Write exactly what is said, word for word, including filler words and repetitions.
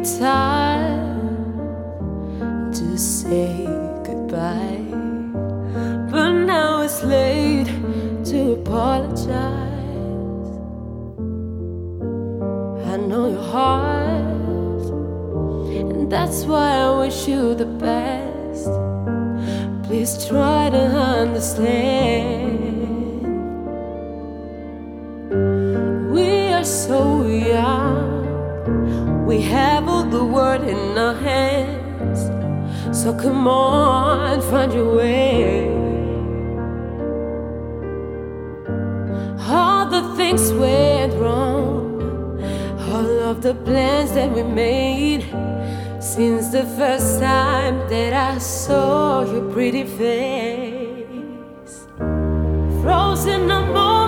time to say goodbye, but now it's late to apologize. I know your heart, and that's why I wish you the best. Please try to understand. We are so young, we have all the world in our hands. So come on, find your way. All the things went wrong, all of the plans that we made, since the first time that I saw your pretty face. Frozen no more.